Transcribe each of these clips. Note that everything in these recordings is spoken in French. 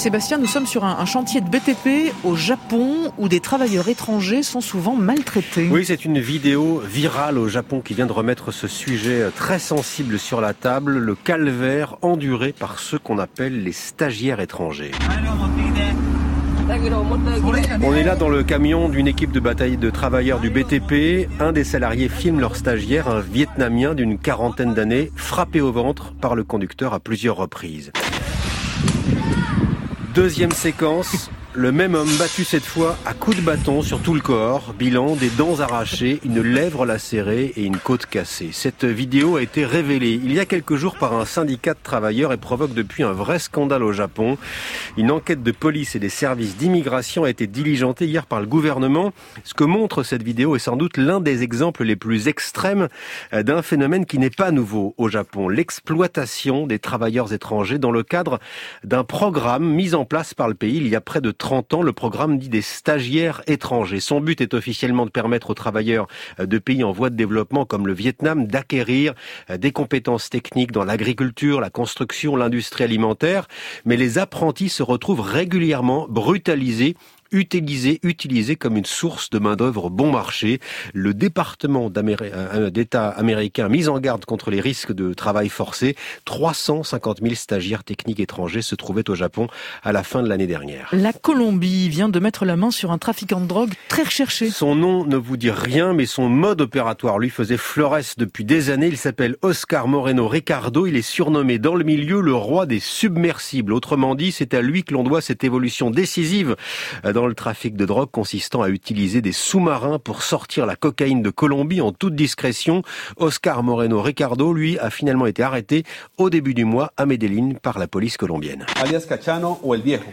Sébastien, nous sommes sur un chantier de BTP au Japon où des travailleurs étrangers sont souvent maltraités. Oui, c'est une vidéo virale au Japon qui vient de remettre ce sujet très sensible sur la table, le calvaire enduré par ceux qu'on appelle les stagiaires étrangers. On est là dans le camion d'une équipe de bataille de travailleurs du BTP. Un des salariés filme leur stagiaire, un Vietnamien d'une quarantaine d'années, frappé au ventre par le conducteur à plusieurs reprises. Deuxième séquence, le même homme battu cette fois à coups de bâton sur tout le corps. Bilan, des dents arrachées, une lèvre lacérée et une côte cassée. Cette vidéo a été révélée il y a quelques jours par un syndicat de travailleurs et provoque depuis un vrai scandale au Japon. Une enquête de police et des services d'immigration a été diligentée hier par le gouvernement. Ce que montre cette vidéo est sans doute l'un des exemples les plus extrêmes d'un phénomène qui n'est pas nouveau au Japon. L'exploitation des travailleurs étrangers dans le cadre d'un programme mis en place par le pays il y a près de 30 ans, le programme dit des stagiaires étrangers. Son but est officiellement de permettre aux travailleurs de pays en voie de développement comme le Vietnam d'acquérir des compétences techniques dans l'agriculture, la construction, l'industrie alimentaire. Mais les apprentis se retrouvent régulièrement brutalisés, utilisé comme une source de main-d'œuvre bon marché. Le département d'État américain mise en garde contre les risques de travail forcé. 350 000 stagiaires techniques étrangers se trouvaient au Japon à la fin de l'année dernière. La Colombie vient de mettre la main sur un trafiquant de drogue très recherché. Son nom ne vous dit rien, mais son mode opératoire lui faisait florès depuis des années. Il s'appelle Oscar Moreno Ricardo. Il est surnommé dans le milieu le roi des submersibles. Autrement dit, c'est à lui que l'on doit cette évolution décisive dans le trafic de drogue consistant à utiliser des sous-marins pour sortir la cocaïne de Colombie en toute discrétion. Oscar Moreno Ricardo, lui, a finalement été arrêté au début du mois à Medellín par la police colombienne. Alias Cachano ou El Viejo.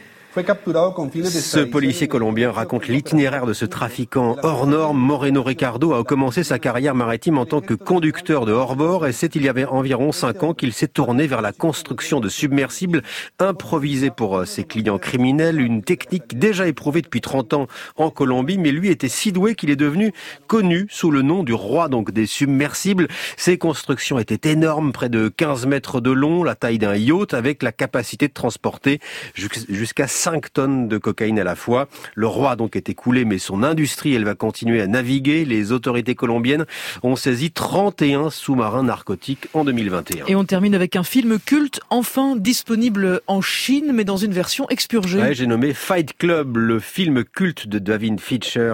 Ce policier colombien raconte l'itinéraire de ce trafiquant hors norme. Moreno Ricardo a commencé sa carrière maritime en tant que conducteur de hors-bord et c'est il y avait environ 5 ans qu'il s'est tourné vers la construction de submersibles improvisés pour ses clients criminels. Une technique déjà éprouvée depuis 30 ans en Colombie, mais lui était si doué qu'il est devenu connu sous le nom du roi donc des submersibles. Ces constructions étaient énormes, près de 15 mètres de long, la taille d'un yacht avec la capacité de transporter jusqu'à 5 tonnes de cocaïne à la fois. Le roi a donc été coulé, mais son industrie, elle va continuer à naviguer. Les autorités colombiennes ont saisi 31 sous-marins narcotiques en 2021. Et on termine avec un film culte, enfin disponible en Chine, mais dans une version expurgée. Ouais, j'ai nommé Fight Club, le film culte de David Fincher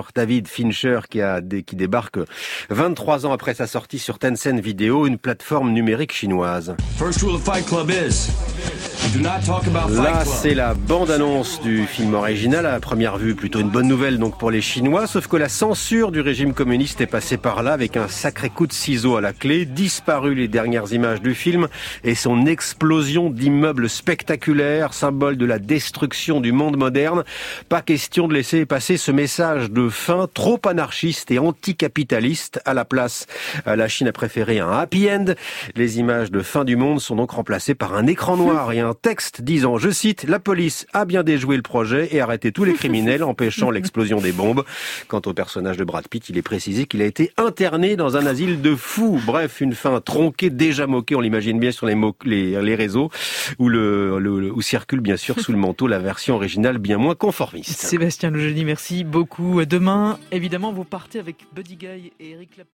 qui débarque 23 ans après sa sortie sur Tencent Video, une plateforme numérique chinoise. Là, c'est la bande-annonce du film original. À la première vue, plutôt une bonne nouvelle donc pour les Chinois, sauf que la censure du régime communiste est passée par là avec un sacré coup de ciseau à la clé. Disparu les dernières images du film et son explosion d'immeubles spectaculaires, symbole de la destruction du monde moderne. Pas question de laisser passer ce message de fin trop anarchiste et anticapitaliste. À la place, la Chine a préféré un happy end. Les images de fin du monde sont donc remplacées par un écran noir et un texte disant, je cite, « La police a bien déjoué le projet et arrêté tous les criminels, empêchant l'explosion des bombes. » Quant au personnage de Brad Pitt, il est précisé qu'il a été interné dans un asile de fous. Bref, une fin tronquée, déjà moquée, on l'imagine bien sur les réseaux, où circule bien sûr sous le manteau la version originale bien moins conformiste. Sébastien Legénie, merci beaucoup. Demain, évidemment, vous partez avec Buddy Guy et Eric Clapton.